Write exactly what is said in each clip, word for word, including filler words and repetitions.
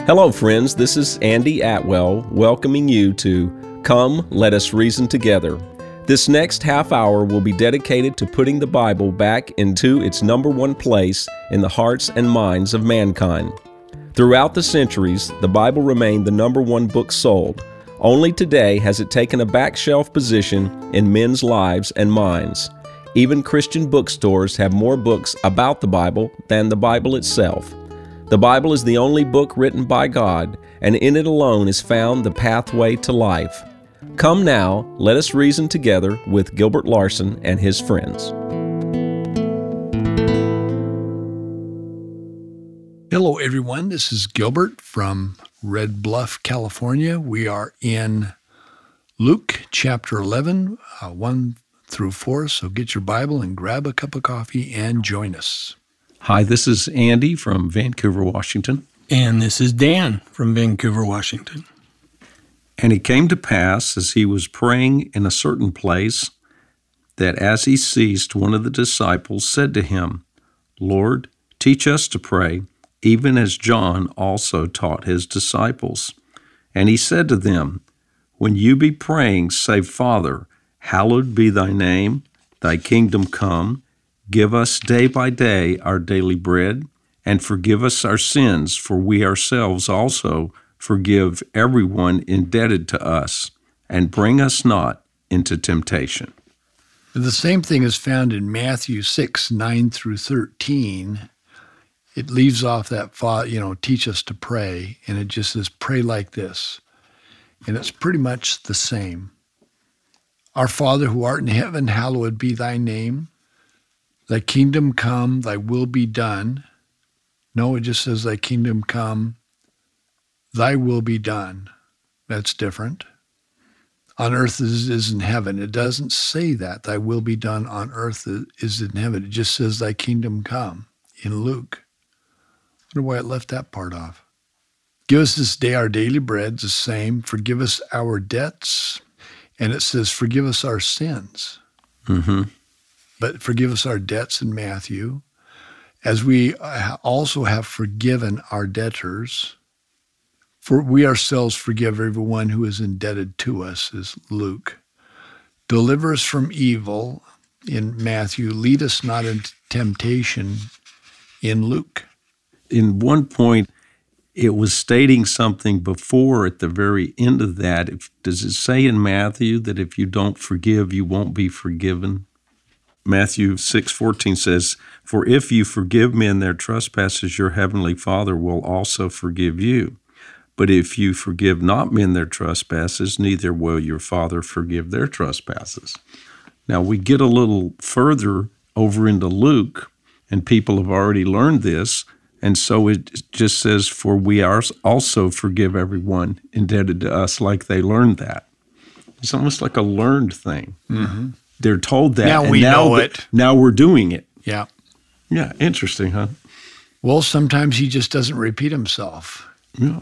Hello, friends. This is Andy Atwell welcoming you to Come, Let Us Reason Together. This next half hour will be dedicated to putting the Bible back into its number one place in the hearts and minds of mankind. Throughout the centuries, the Bible remained the number one book sold. Only today has it taken a back shelf position in men's lives and minds. Even Christian bookstores have more books about the Bible than the Bible itself. The Bible is the only book written by God, and in it alone is found the pathway to life. Come now, let us reason together with Gilbert Larson and his friends. Hello, everyone. This is Gilbert from Red Bluff, California. We are in Luke chapter eleven, uh, one through four. So get your Bible and grab a cup of coffee and join us. Hi, this is Andy from Vancouver, Washington. And this is Dan from Vancouver, Washington. And it came to pass, as he was praying in a certain place, that as he ceased, one of the disciples said to him, Lord, teach us to pray, even as John also taught his disciples. And he said to them, When you be praying, say, Father, hallowed be thy name, thy kingdom come. Give us day by day our daily bread, and forgive us our sins, for we ourselves also forgive everyone indebted to us, and bring us not into temptation. The same thing is found in Matthew six, nine through thirteen. It leaves off that, you know, teach us to pray, and it just says, pray like this. And it's pretty much the same. Our Father who art in heaven, hallowed be thy name. Thy kingdom come, thy will be done. No, it just says thy kingdom come, thy will be done. That's different. On earth as it is in heaven. It doesn't say that. Thy will be done on earth as it is in heaven. It just says thy kingdom come in Luke. I wonder why it left that part off. Give us this day our daily bread, the same. Forgive us our debts. And it says forgive us our sins. Mm-hmm. But forgive us our debts in Matthew, as we also have forgiven our debtors. For we ourselves forgive everyone who is indebted to us, is Luke. Deliver us from evil in Matthew. Lead us not into temptation in Luke. In one point, it was stating something before at the very end of that. If, does it say in Matthew that if you don't forgive, you won't be forgiven? Matthew six fourteen says, For if you forgive men their trespasses, your heavenly Father will also forgive you. But if you forgive not men their trespasses, neither will your Father forgive their trespasses. Now we get a little further over into Luke, and people have already learned this, and so it just says, For we are also forgive everyone indebted to us, like they learned that. It's almost like a learned thing. Mm-hmm. They're told that. Now and we now know the, it. Now we're doing it. Yeah. Yeah, interesting, huh? Well, sometimes he just doesn't repeat himself. Yeah.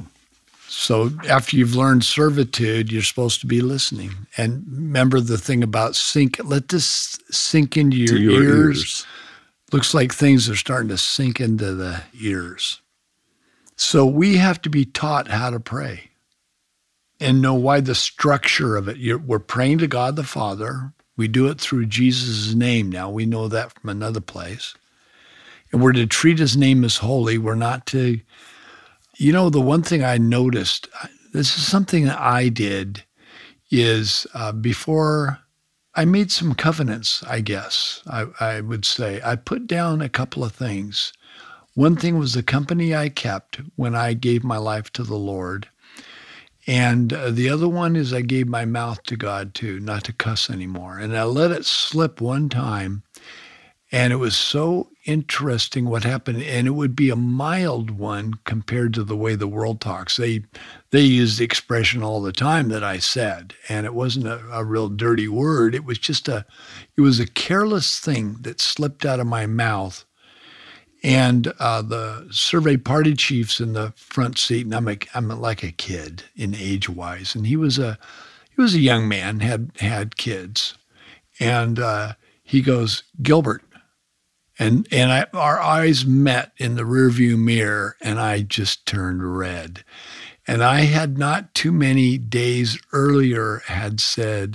So after you've learned servitude, you're supposed to be listening. And remember the thing about sink, let this sink into your, to your ears. ears. Looks like things are starting to sink into the ears. So we have to be taught how to pray and know why the structure of it. You're, we're praying to God the Father. We do it through Jesus' name now. We know that from another place. And we're to treat his name as holy. We're not to, you know, the one thing I noticed, this is something that I did, is uh, before I made some covenants, I guess, I, I would say. I put down a couple of things. One thing was the company I kept when I gave my life to the Lord. And uh, the other one is I gave my mouth to God too, not to cuss anymore. And I let it slip one time, and it was so interesting what happened. And it would be a mild one compared to the way the world talks. They they use the expression all the time that I said, and it wasn't a, a real dirty word. It was just a, it was a careless thing that slipped out of my mouth. And uh, the survey party chief's in the front seat, and I'm a, I'm like a kid in age-wise, and he was a he was a young man, had had kids, and uh, he goes, Gilbert, And and I, our eyes met in the rearview mirror, and I just turned red. And I had not too many days earlier had said,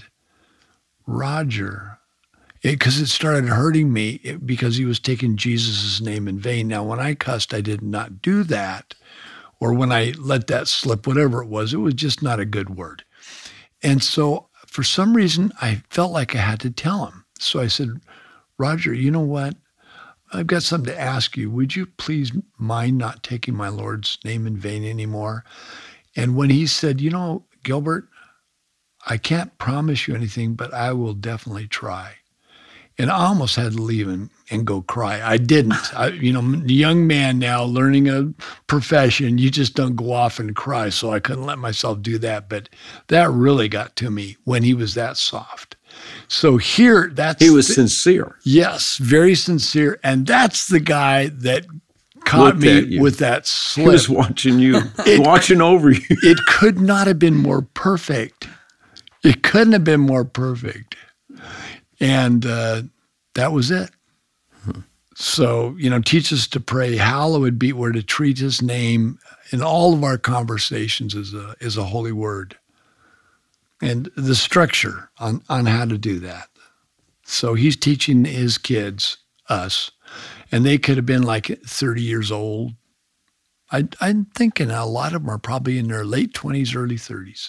Roger, because it, it started hurting me it, because he was taking Jesus' name in vain. Now, when I cussed, I did not do that. Or when I let that slip, whatever it was, it was just not a good word. And so for some reason, I felt like I had to tell him. So I said, Roger, you know what? I've got something to ask you. Would you please mind not taking my Lord's name in vain anymore? And when he said, you know, Gilbert, I can't promise you anything, but I will definitely try. And I almost had to leave and, and go cry. I didn't. I, you know, young man now learning a profession, you just don't go off and cry. So I couldn't let myself do that. But that really got to me when he was that soft. So here, that's he was the, sincere. Yes, very sincere, and that's the guy that caught Looked me with that slip. He was watching you, It- watching over you. It could not have been more perfect. It couldn't have been more perfect, and uh, that was it. Hmm. So you know, teach us to pray. Hallowed be. We're to treat His name in all of our conversations as a is a holy word. And the structure on, on how to do that. So he's teaching his kids, us, and they could have been like thirty years old. I, I'm thinking a lot of them are probably in their late twenties, early thirties.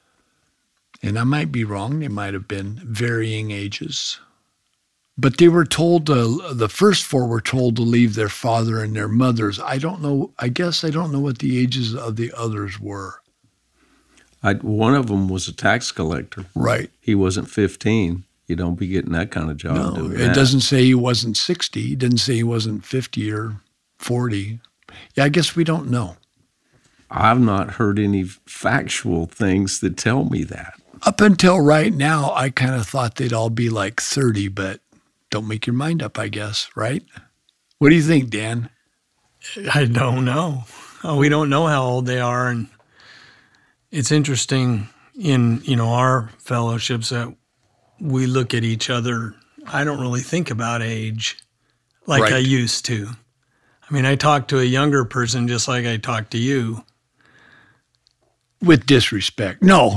And I might be wrong. They might have been varying ages. But they were told, to, the first four were told to leave their father and their mothers. I don't know, I guess I don't know what the ages of the others were. I, one of them was a tax collector. Right. He wasn't fifteen. You don't be getting that kind of job. No, doing it that. doesn't say he wasn't sixty. It didn't say he wasn't fifty or forty. Yeah, I guess we don't know. I've not heard any factual things that tell me that. Up until right now, I kind of thought they'd all be like thirty, but don't make your mind up, I guess, right? What do you think, Dan? I don't know. Oh, we don't know how old they are, and it's interesting in, you know, our fellowships that we look at each other. I don't really think about age like Right. I used to. I mean, I talk to a younger person just like I talk to you. With disrespect. No.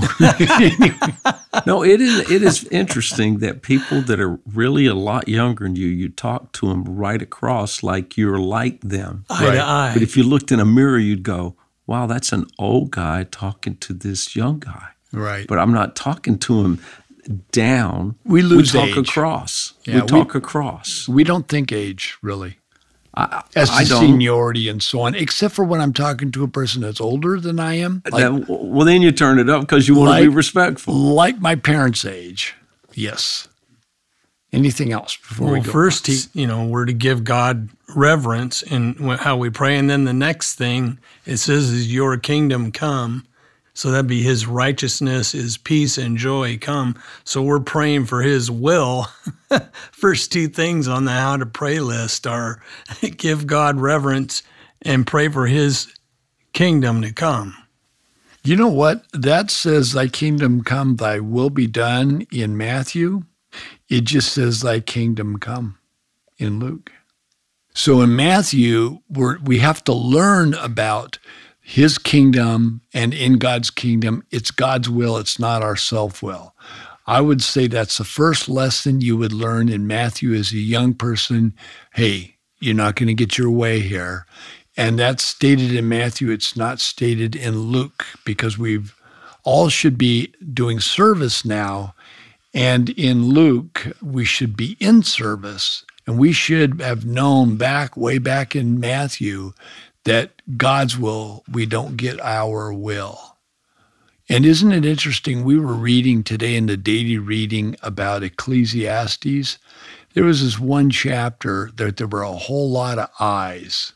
No, it is it is interesting that people that are really a lot younger than you, you talk to them right across like you're like them. Eye Right. to eye. But if you looked in a mirror, you'd go, wow, that's an old guy talking to this young guy. Right. But I'm not talking to him down. We lose We talk age. across. Yeah, we we- talk across. We don't think age, really. I, As I to don't. seniority and so on, except for when I'm talking to a person that's older than I am. Like, That- well, then you turn it up because you want to be Like- respectful. like my parents' age. Yes. Anything else before we Well, go? first, he, you know, we're to give God reverence in wh- how we pray. And then the next thing it says is your kingdom come. So that'd be his righteousness, his peace and joy come. So we're praying for his will. First two things on the how to pray list are give God reverence and pray for his kingdom to come. You know what? That says, thy kingdom come, thy will be done in Matthew. It just says, thy kingdom come in Luke. So in Matthew, we're, we have to learn about his kingdom, and in God's kingdom, it's God's will. It's not our self-will. I would say that's the first lesson you would learn in Matthew as a young person. Hey, you're not going to get your way here. And that's stated in Matthew. It's not stated in Luke, because we've all should be doing service now. And in Luke, we should be in service. And we should have known back, way back in Matthew, that God's will, we don't get our will. And isn't it interesting? We were reading today in the daily reading about Ecclesiastes. There was this one chapter that there were a whole lot of I's.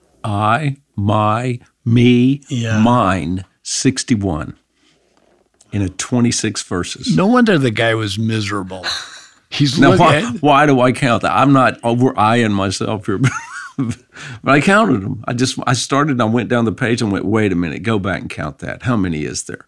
I, my, me, Yeah. mine, sixty-one in a twenty-six verses. No wonder the guy was miserable. He's Now, looking why, at, why do I count that? I'm not over-eyeing myself here, but I counted them. I just, I started, I went down the page and went, wait a minute, go back and count that. How many is there?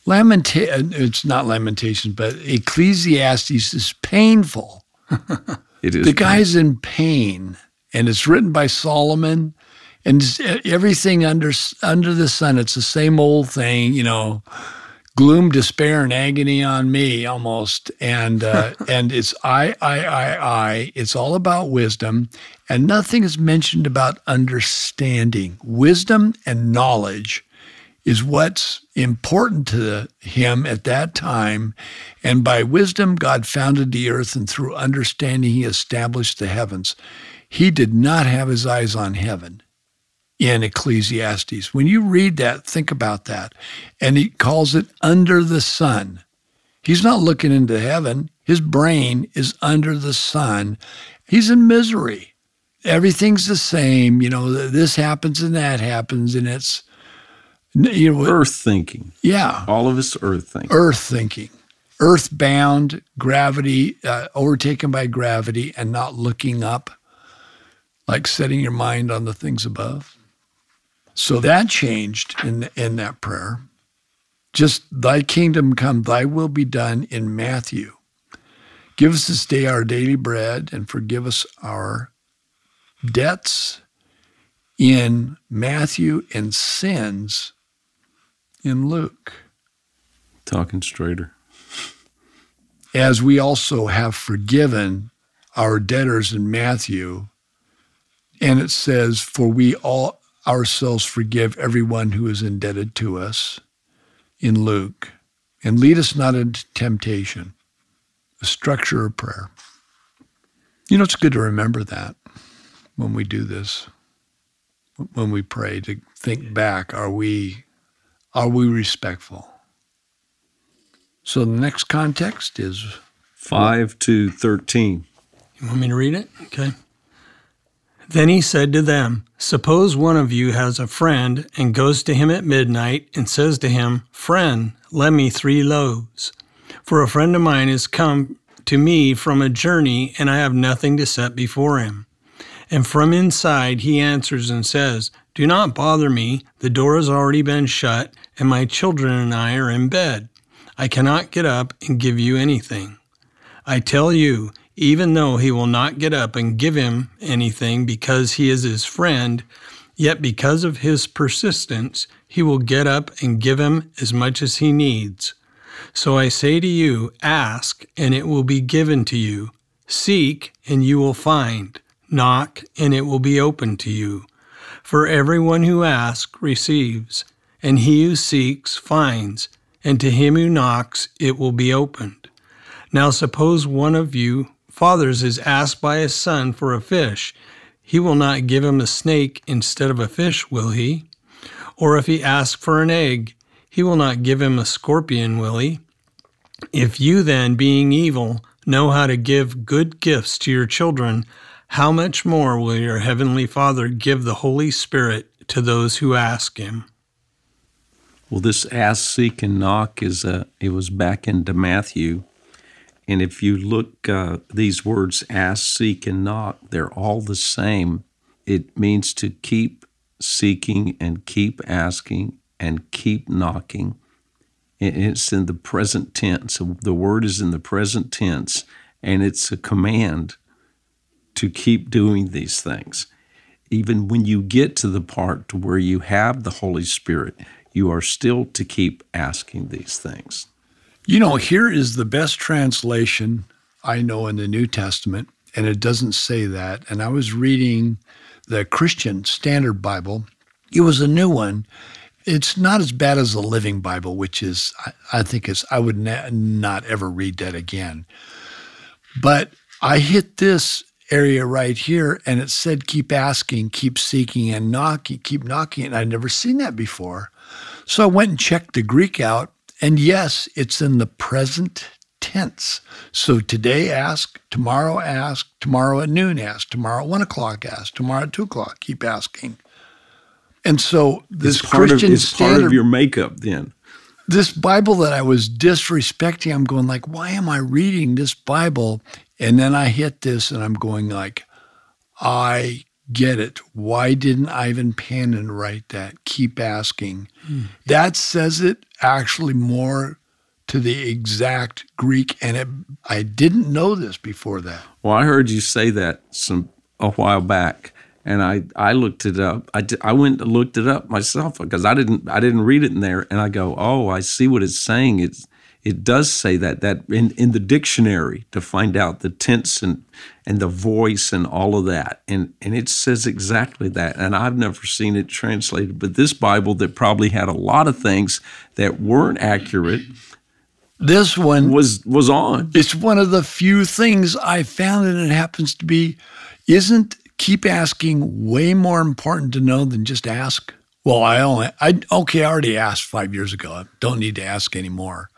Lamenta- it's not Lamentations, but Ecclesiastes is painful. It is. The guy's in pain, and it's written by Solomon, and it's everything under under the sun. It's the same old thing, you know, gloom, despair, and agony on me almost. And uh, and it's I, I, I, I. It's all about wisdom, and nothing is mentioned about understanding. Wisdom and knowledge is what's important to him at that time. And by wisdom, God founded the earth, and through understanding, he established the heavens. He did not have his eyes on heaven in Ecclesiastes. When you read that, think about that. And he calls it under the sun. He's not looking into heaven. His brain is under the sun. He's in misery. Everything's the same. You know, this happens and that happens, and it's, you know, earth thinking. Yeah. All of us earth thinking. Earth thinking. Earthbound, gravity, uh, overtaken by gravity, and not looking up, like setting your mind on the things above. So that changed in, in that prayer. Just thy kingdom come, thy will be done in Matthew. Give us this day our daily bread, and forgive us our debts in Matthew and sins in Luke. Talking straighter. As we also have forgiven our debtors in Matthew. And it says, for we all ourselves forgive everyone who is indebted to us in Luke. And lead us not into temptation. The structure of prayer. You know, it's good to remember that when we do this, when we pray, to think back, are we, are we respectful? So the next context is five to thirteen. You want me to read it? Okay. Then he said to them, suppose one of you has a friend and goes to him at midnight and says to him, friend, lend me three loaves. For a friend of mine has come to me from a journey, and I have nothing to set before him. And from inside he answers and says, do not bother me. The door has already been shut, and my children and I are in bed. I cannot get up and give you anything. I tell you, even though he will not get up and give him anything because he is his friend, yet because of his persistence, he will get up and give him as much as he needs. So I say to you, ask, and it will be given to you. Seek, and you will find. Knock, and it will be opened to you. For everyone who asks receives, and he who seeks finds, and to him who knocks it will be opened. Now suppose one of you fathers is asked by his son for a fish. He will not give him a snake instead of a fish, will he? Or if he asks for an egg, he will not give him a scorpion, will he? If you then, being evil, know how to give good gifts to your children, how much more will your heavenly Father give the Holy Spirit to those who ask him? Well, this ask, seek, and knock is uh, it was back into Matthew. And if you look, uh, these words, ask, seek, and knock, they're all the same. It means to keep seeking and keep asking and keep knocking. It's in the present tense. The word is in the present tense, and it's a command to keep doing these things. Even when you get to the part to where you have the Holy Spirit, you are still to keep asking these things. You know, here is the best translation I know in the New Testament, and it doesn't say that. And I was reading the Christian Standard Bible. It was a new one. It's not as bad as the Living Bible, which is, I, I think is, I would na- not ever read that again. But I hit this area right here, and it said, keep asking, keep seeking, and knocking, keep knocking. And I'd never seen that before. So I went and checked the Greek out, and yes, it's in the present tense. So today ask, tomorrow ask, tomorrow at noon ask, tomorrow at one o'clock ask, tomorrow at two o'clock, keep asking. And so this it's part Christian of, it's standard, part of your makeup then. This Bible that I was disrespecting, I'm going like, why am I reading this Bible? And then I hit this and I'm going like, I get it. Why didn't Ivan Panin write that? Keep asking. Hmm. That says it actually more to the exact Greek, and it, I didn't know this before that. Well, I heard you say that some a while back, and I, I looked it up. I, I went and looked it up myself because I didn't I didn't read it in there, and I go, oh, I see what it's saying. It's it does say that that in, in the dictionary to find out the tense and and the voice and all of that, and and it says exactly that. And I've never seen it translated, but this Bible that probably had a lot of things that weren't accurate. This one was was on. It's one of the few things I found, and it happens to be, isn't keep asking way more important to know than just ask? Well, I only, I okay, I already asked five years ago. I don't need to ask anymore.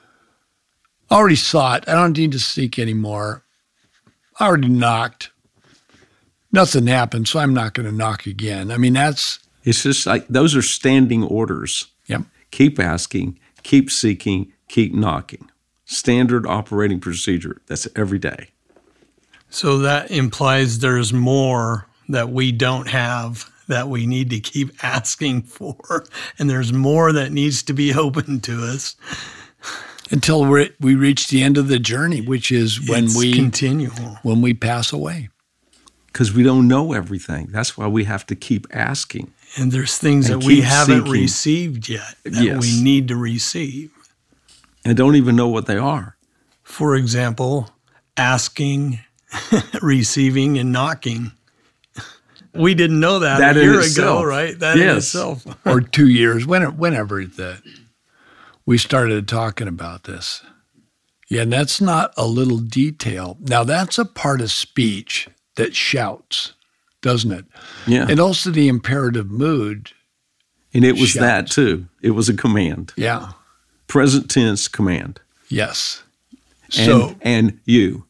I already saw it. I don't need to seek anymore. I already knocked. Nothing happened, so I'm not going to knock again. I mean, that's... It's just like, those are standing orders. Yep. Keep asking, keep seeking, keep knocking. Standard operating procedure. That's every day. So that implies there's more that we don't have that we need to keep asking for, and there's more that needs to be open to us. Until we're, we reach the end of the journey, which is when it's we continual. When we pass away. Because we don't know everything. That's why we have to keep asking. And there's things and that we haven't seeking. received yet that yes. we need to receive. And don't even know what they are. For example, asking, receiving, and knocking. We didn't know that, that a year itself. ago, right? That yes. in itself. Or two years, whenever, whenever the, we started talking about this. Yeah, and that's not a little detail. Now, that's a part of speech that shouts, doesn't it? Yeah. And also the imperative mood. And it was shouts. that too. It was a command. Yeah. Present tense command. Yes. And, So and you.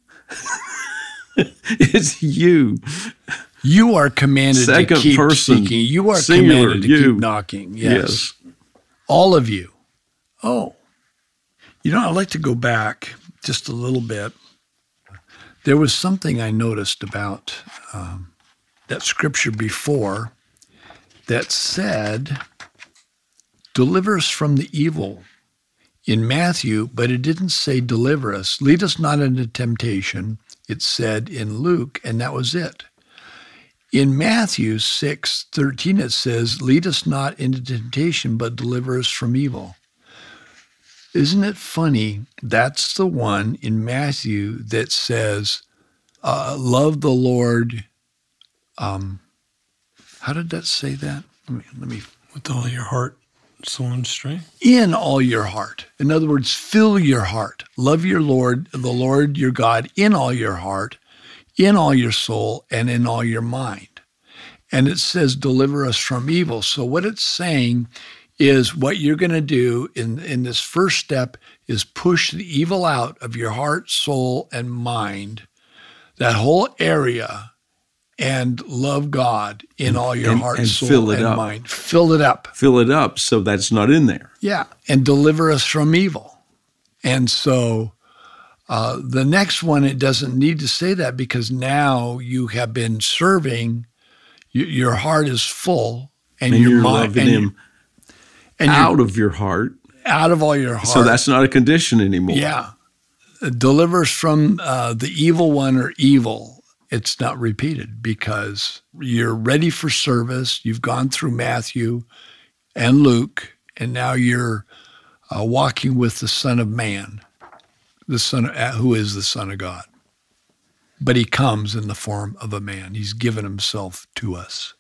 It's you. You are commanded Second to keep person, seeking. You are singular, commanded to you. keep knocking. Yes. Yes. All of you. Oh. You know, I'd like to go back just a little bit. There was something I noticed about um, that scripture before that said, deliver us from the evil in Matthew, but it didn't say deliver us. Lead us not into temptation, it said in Luke, and that was it. In Matthew six thirteen, it says, lead us not into temptation, but deliver us from evil. Isn't it funny? That's the one in Matthew that says, uh, love the Lord. Um, how did that say that? Let me, let me. With all your heart, soul, and strength. In all your heart. In other words, fill your heart. Love your Lord, the Lord your God, in all your heart, in all your soul, and in all your mind. And it says, deliver us from evil. So what it's saying is what you're going to do in, in this first step is push the evil out of your heart, soul, and mind, that whole area, and love God in all your and, heart, and soul, fill it and up. mind. Fill it up. Fill it up so that's not in there. Yeah, and deliver us from evil. And so uh, the next one, it doesn't need to say that because now you have been serving, y- your heart is full, and, And your you're mind, loving and, him and out you're of your heart. out of all your heart. So that's not a condition anymore. Yeah. Deliver us from uh, the evil one or evil. It's not repeated because you're ready for service. You've gone through Matthew and Luke, and now you're uh, walking with the Son of Man, the Son of, uh, who is the Son of God. But he comes in the form of a man. He's given himself to us.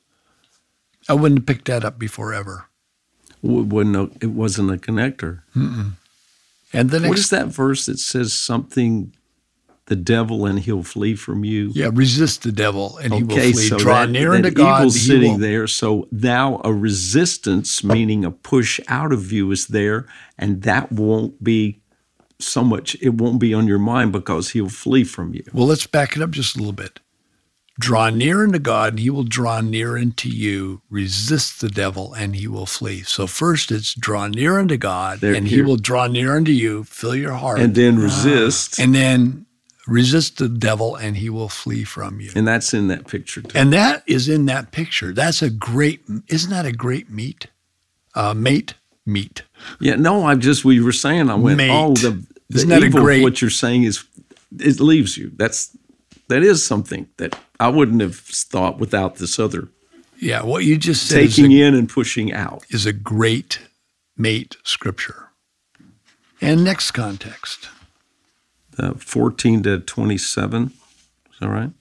I wouldn't have picked that up before ever. It wasn't a, it wasn't a connector. Mm-mm. And the next, What is that verse that says something, the devil and he'll flee from you? yeah, resist the devil and he will Okay, flee. so Draw that, near that unto God. evil's he sitting will- there. So now a resistance, meaning a push out of you, is there, and that won't be so much. It won't be on your mind because he'll flee from you. Well, let's back it up just a little bit. Draw near unto God, and he will draw near unto you. Resist the devil, and he will flee. So first it's draw near unto God, There- and he here. will draw near unto you, fill your heart. And then resist, And then resist the devil, and he will flee from you. and that's in that picture too. And that is in that picture. That's a great, isn't that a great meat? Uh, mate? meat. Yeah, no, I just, we were saying, I went, Mate. oh, the, the Isn't that a evil great- of what you're saying is, it leaves you. That's, that is something that I wouldn't have thought without this other Yeah, what you just said is taking a, in and pushing out. is a great mate scripture. And next context. Uh, fourteen to twenty-seven, is that right?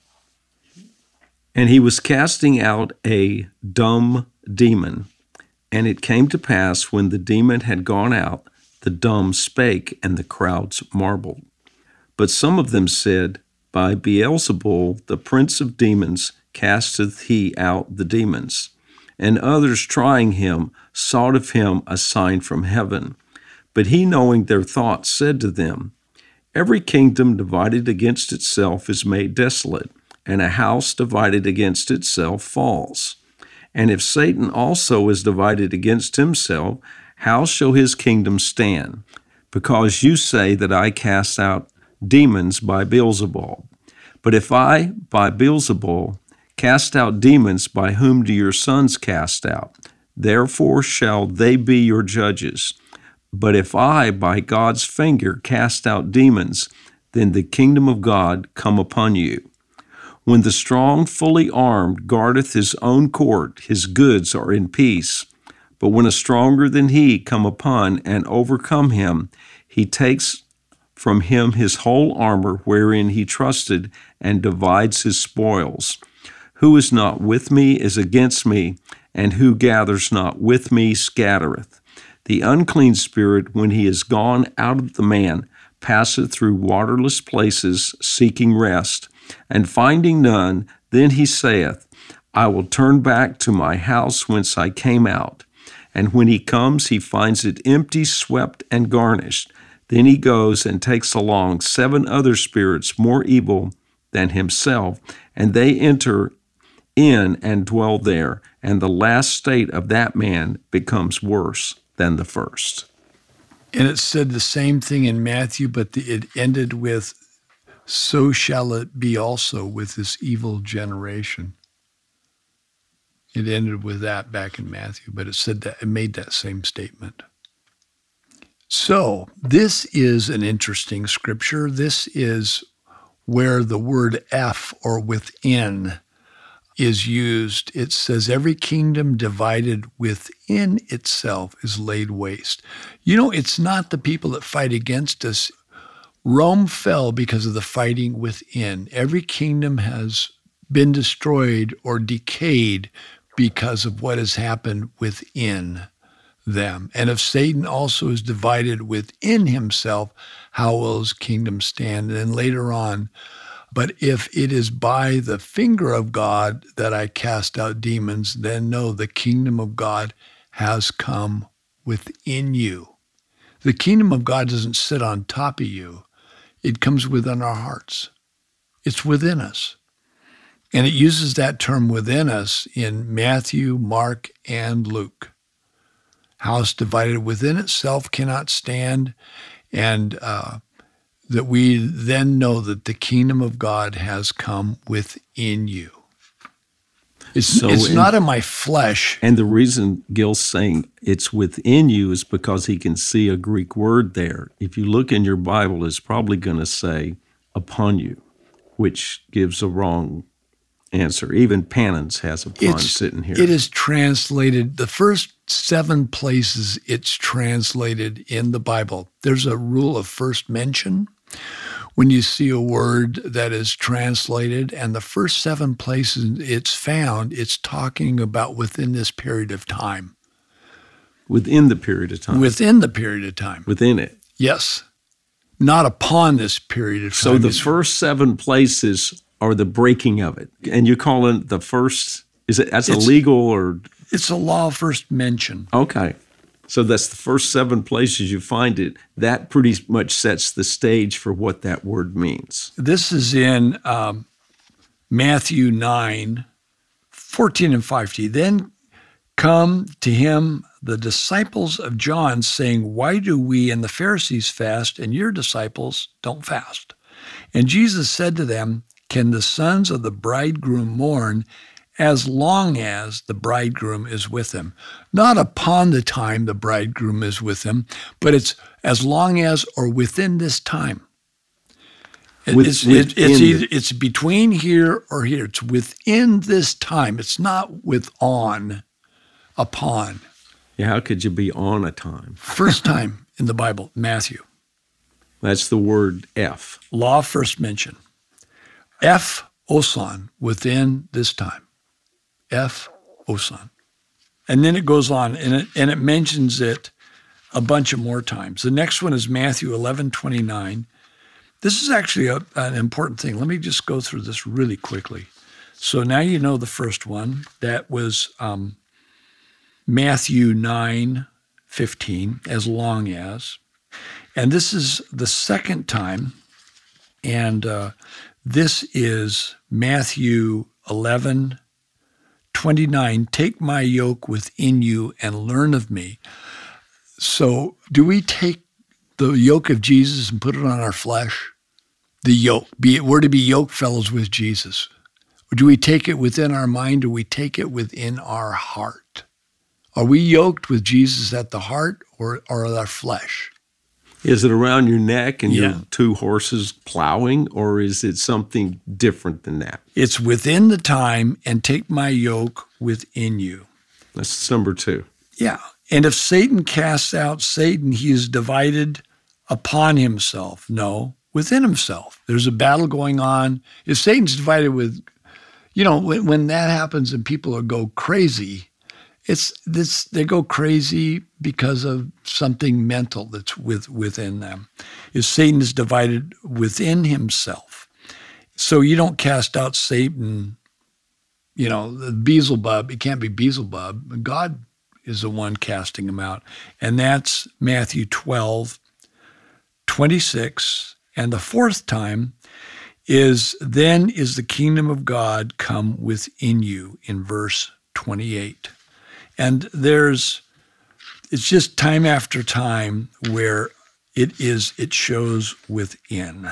And he was casting out a dumb demon. And it came to pass, when the demon had gone out, the dumb spake, and the crowds marveled. But some of them said, By Beelzebul, the prince of demons, casteth he out the demons. And others, trying him, sought of him a sign from heaven. But he, knowing their thoughts, said to them, Every kingdom divided against itself is made desolate, and a house divided against itself falls. And if Satan also is divided against himself, how shall his kingdom stand? Because you say that I cast out demons by Beelzebul. But if I, by Beelzebul, cast out demons, by whom do your sons cast out? Therefore shall they be your judges. But if I, by God's finger, cast out demons, then the kingdom of God come upon you. When the strong, fully armed, guardeth his own court, his goods are in peace. But when a stronger than he come upon and overcome him, he takes from him his whole armor wherein he trusted, and divides his spoils. Who is not with me is against me, and who gathers not with me scattereth. The unclean spirit, when he is gone out of the man, passeth through waterless places, seeking rest, and finding none, then he saith, I will turn back to my house whence I came out. And when he comes, he finds it empty, swept, and garnished. Then he goes and takes along seven other spirits more evil than himself, and they enter in and dwell there, and the last state of that man becomes worse than the first. And it said the same thing in Matthew, but the, it ended with, so shall it be also with this evil generation. It ended with that back in Matthew, but it said that it made that same statement. So this is an interesting scripture. This is where the word F, or within, is used. It says, every kingdom divided within itself is laid waste. You know, it's not the people that fight against us. Rome fell because of the fighting within. Every kingdom has been destroyed or decayed because of what has happened within them. And if Satan also is divided within himself, how will his kingdom stand? And then later on, but if it is by the finger of God that I cast out demons, then know the kingdom of God has come within you. The kingdom of God doesn't sit on top of you. It comes within our hearts. It's within us. And it uses that term within us in Matthew, Mark, and Luke. House divided within itself cannot stand, and uh, that we then know that the kingdom of God has come within you. It's, So it's in- not in my flesh. And the reason Gil's saying it's within you is because he can see a Greek word there. If you look in your Bible, it's probably going to say upon you, which gives a wrong answer. Even Pannon's has upon It's, sitting here. It is translated, the first seven places it's translated in the Bible. There's a rule of first mention. When you see a word that is translated, and the first seven places it's found, it's talking about within this period of time. Within the period of time. Within the period of time. Within it. Yes. Not upon this period of time. So the It's- first seven places are the breaking of it. And you call it the first, is it, that's It's- illegal or? It's a law of first mention. Okay. So that's the first seven places you find it. That pretty much sets the stage for what that word means. This is in um, Matthew nine, fourteen and fifteen. Then come to him the disciples of John, saying, why do we and the Pharisees fast, and your disciples don't fast? And Jesus said to them, can the sons of the bridegroom mourn as long as the bridegroom is with him. Not upon the time the bridegroom is with him, but it's as long as or within this time. It, With, it's, it, it's, the, either, it's between here or here. It's within this time. It's not with on, upon. Yeah, how could you be on a time? First time in the Bible, Matthew. That's the word F. Law first mention. F, osan, within this time. F, osan. And then it goes on, and it, and it mentions it a bunch of more times. The next one is Matthew eleven twenty-nine. This is actually a, an important thing. Let me just go through this really quickly. So now you know the first one. That was um, Matthew nine fifteen, as long as. And this is the second time. And uh, this is Matthew eleven twenty-nine. Take my yoke within you and learn of me. So do we take the yoke of Jesus and put it on our flesh? The yoke. Be it, we're to be yoke fellows with Jesus. Or do we take it within our mind, or we take it within our heart? Are we yoked with Jesus at the heart or, or our flesh? Is it around your neck and Yeah. your two horses plowing, or is it something different than that? It's within the time, and take my yoke within you. That's number two. Yeah. And if Satan casts out Satan, he is divided upon himself. No, within himself. There's a battle going on. If Satan's divided with, you know, when, when that happens and people are, go crazy, it's this, they go crazy because of something mental that's with, within them. If Satan is divided within himself. So you don't cast out Satan, you know, the Beelzebub. It can't be Beelzebub. God is the one casting him out. And that's Matthew twelve twenty-six. And the fourth time is, then is the kingdom of God come within you, in verse twenty-eight. And there's, it's just time after time where it is, it shows within.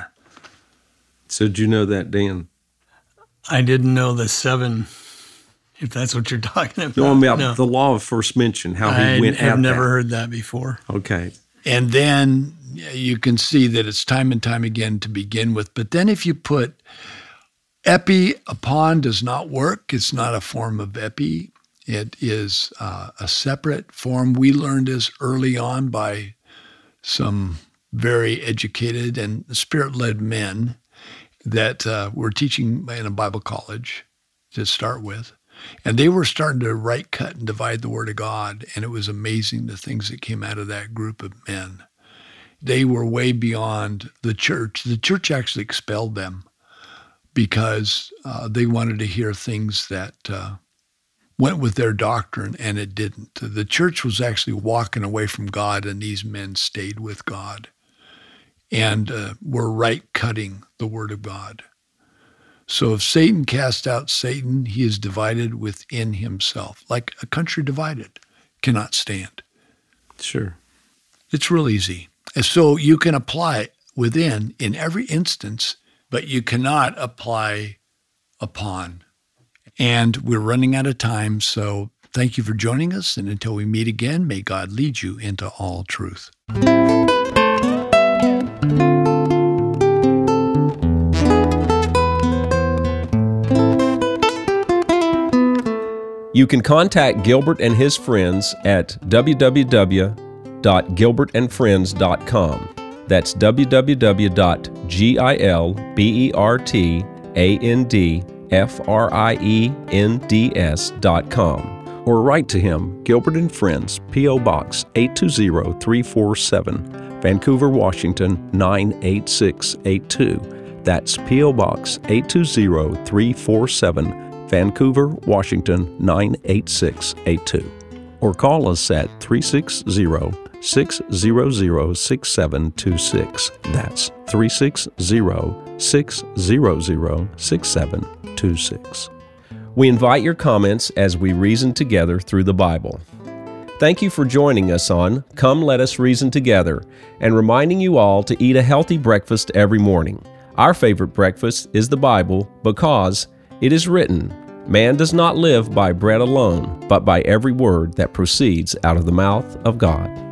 So did you know that, Dan? I didn't know the seven, if that's what you're talking about. No, about No. the law of first mention, how he I went have at never that. heard that before. Okay. And then you can see that it's time and time again to begin with. But then if you put epi upon, does not work. It's not a form of epi. It is uh, a separate form. We learned this early on by some very educated and spirit-led men that uh, were teaching in a Bible college to start with. And they were starting to right cut and divide the Word of God. And it was amazing the things that came out of that group of men. They were way beyond the church. The church actually expelled them because uh, they wanted to hear things that uh, went with their doctrine, and it didn't. The church was actually walking away from God, and these men stayed with God and uh, were right cutting the Word of God. So if Satan cast out Satan, he is divided within himself. Like a country divided cannot stand. Sure. It's real easy. And so you can apply it within in every instance, but you cannot apply upon. And we're running out of time, so thank you for joining us. And until we meet again, may God lead you into all truth. You can contact Gilbert and his friends at w w w dot gilbert and friends dot com. That's w w w dot gilbert and friends dot com. Or write to him, Gilbert and Friends, P O. Box eight two zero three four seven, Vancouver, Washington nine eight six eight two. That's P O. Box eight two zero three four seven, Vancouver, Washington nine eight six eight two. Or call us at three six zero, six zero zero, six seven two six. That's three six zero, six zero zero, six seven two six. We invite your comments as we reason together through the Bible. Thank you for joining us on Come Let Us Reason Together, and reminding you all to eat a healthy breakfast every morning. Our favorite breakfast is the Bible because it is written, Man does not live by bread alone, but by every word that proceeds out of the mouth of God.